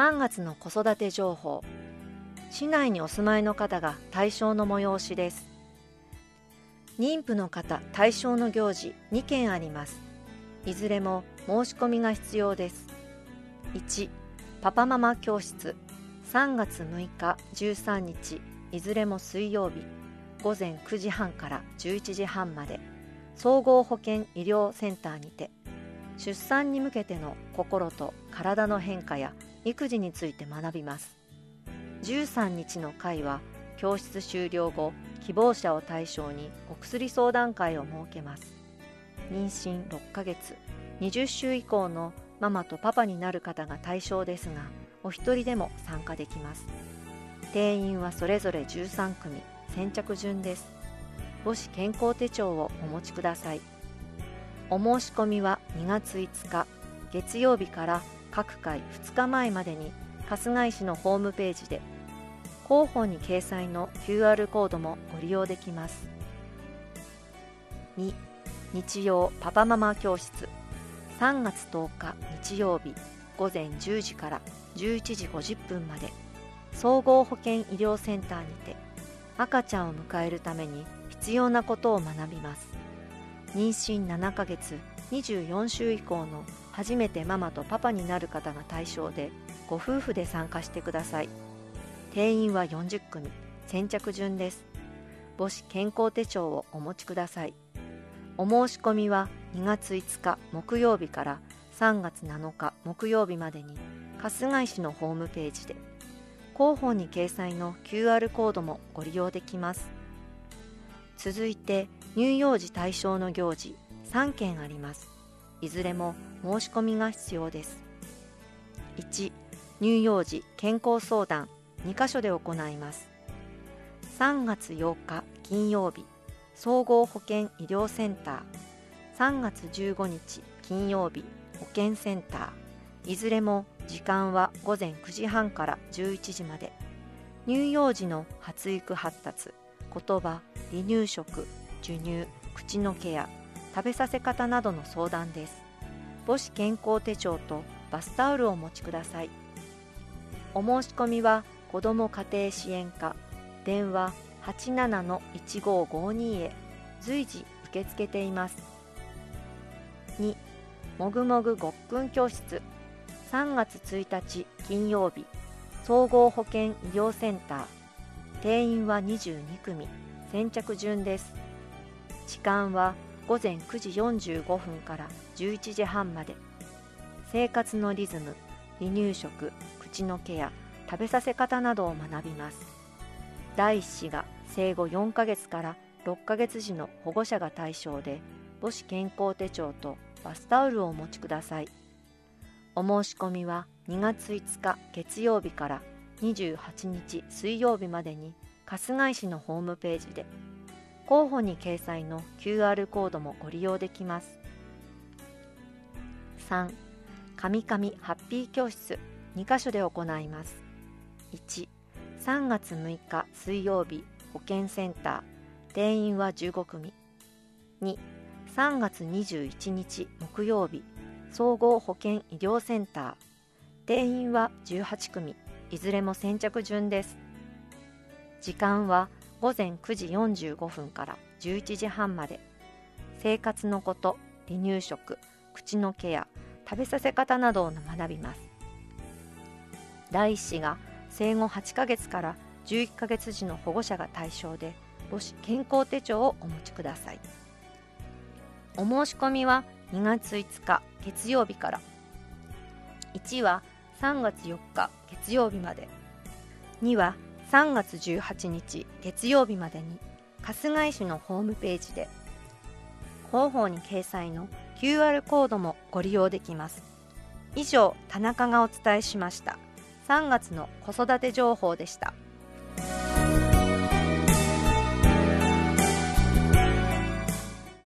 3月の子育て情報。市内にお住まいの方が対象の催しです。妊婦の方対象の行事2件あります。いずれも申し込みが必要です。1、パパママ教室。3月6日、13日、いずれも水曜日、午前9時半から11時半まで、総合保健医療センターにて、出産に向けての心と体の変化や育児について学びます。13日の会は、教室終了後、希望者を対象にお薬相談会を設けます。妊娠6ヶ月、20週以降のママとパパになる方が対象ですが、お一人でも参加できます。定員はそれぞれ13組、先着順です。母子健康手帳をお持ちください。お申し込みは2月5日、月曜日から各回2日前までに春日井市のホームページで、広報に掲載の QR コードもご利用できます。2、日曜パパママ教室。3月10日日曜日、午前10時から11時50分まで、総合保健医療センターにて、赤ちゃんを迎えるために必要なことを学びます。妊娠7ヶ月、24週以降の初めてママとパパになる方が対象で、ご夫婦で参加してください。定員は40組、先着順です。母子健康手帳をお持ちください。お申し込みは2月5日木曜日から3月7日木曜日までに、春日井市のホームページで、広報に掲載の QR コードもご利用できます。続いて、乳幼児対象の行事3件あります。いずれも申し込みが必要です。1、乳幼児健康相談2カ所で行います。3月8日金曜日、総合保健医療センター。3月15日金曜日、保健センター。いずれも時間は午前9時半から11時まで。乳幼児の発育発達、言葉、離乳食、授乳、口のケア、食べさせ方などの相談です。母子健康手帳とバスタオルをお持ちください。お申し込みは子ども家庭支援課、電話 87-1552 へ随時受け付けています。2、もぐもぐごっくん教室。3月1日金曜日、総合保健医療センター。定員は22組、先着順です。時間は午前9時45分から11時半まで。生活のリズム、離乳食、口のケア、食べさせ方などを学びます。第1子が生後4ヶ月から6ヶ月時の保護者が対象で、母子健康手帳とバスタオルをお持ちください。お申し込みは2月5日月曜日から28日水曜日までに、春日井市のホームページで、広報に掲載の QR コードもご利用できます。3、カミカミハッピー教室2カ所で行います。1、3月6日水曜日、保健センター。定員は15組。2、3月21日木曜日、総合保健医療センター。定員は18組、いずれも先着順です。時間は午前9時45分から11時半まで。生活のこと、離乳食、口のケア、食べさせ方などを学びます。第1子が生後8ヶ月から11ヶ月時の保護者が対象で、母子健康手帳をお持ちください。お申し込みは2月5日月曜日から。1は3月4日月曜日まで。2は3月18日月曜日までに、春日井市のホームページで、広報に掲載の QR コードもご利用できます。以上、田中がお伝えしました。3月の子育て情報でした。